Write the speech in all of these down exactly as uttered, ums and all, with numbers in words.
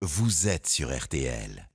vous êtes sur R T L.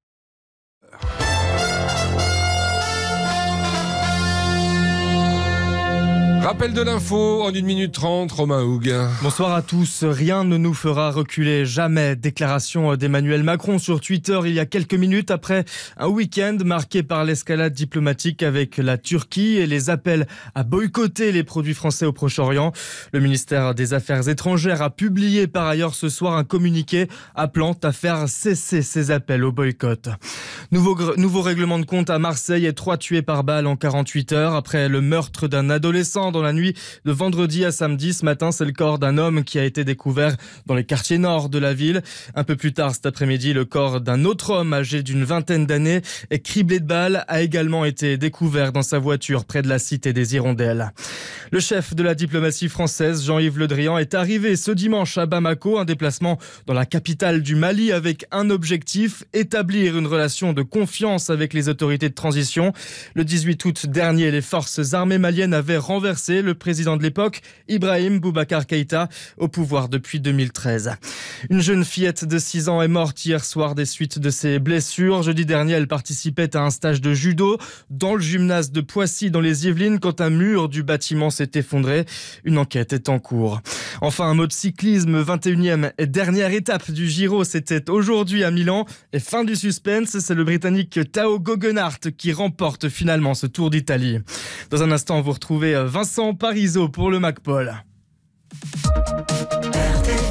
Rappel de l'info en une minute trente, Romain Houg. Bonsoir à tous. Rien ne nous fera reculer, jamais. Déclaration d'Emmanuel Macron sur Twitter il y a quelques minutes après un week-end marqué par l'escalade diplomatique avec la Turquie et les appels à boycotter les produits français au Proche-Orient. Le ministère des Affaires étrangères a publié par ailleurs ce soir un communiqué appelant à faire cesser ces appels au boycott. Nouveau, nouveau règlement de compte à Marseille et trois tués par balle en quarante-huit heures après le meurtre d'un adolescent dans la nuit de vendredi à samedi. Ce matin, c'est le corps d'un homme qui a été découvert dans les quartiers nord de la ville. Un peu plus tard cet après-midi, le corps d'un autre homme âgé d'une vingtaine d'années et criblé de balles a également été découvert dans sa voiture près de la cité des Hirondelles. Le chef de la diplomatie française, Jean-Yves Le Drian, est arrivé ce dimanche à Bamako, un déplacement dans la capitale du Mali avec un objectif, établir une relation de confiance avec les autorités de transition. Le dix-huit août dernier, les forces armées maliennes avaient renversé le président de l'époque, Ibrahim Boubacar Keïta, au pouvoir depuis deux mille treize. Une jeune fillette de six ans est morte hier soir des suites de ses blessures. Jeudi dernier, elle participait à un stage de judo dans le gymnase de Poissy dans les Yvelines quand un mur du bâtiment s'est effondré. Une enquête est en cours. Enfin, un mot de cyclisme, vingt et unième et dernière étape du Giro, c'était aujourd'hui à Milan. Et fin du suspense, c'est le Britannique Tao Geoghegan qui remporte finalement ce Tour d'Italie. Dans un instant, vous retrouvez Vincent Parisot pour le MacPaul. R T L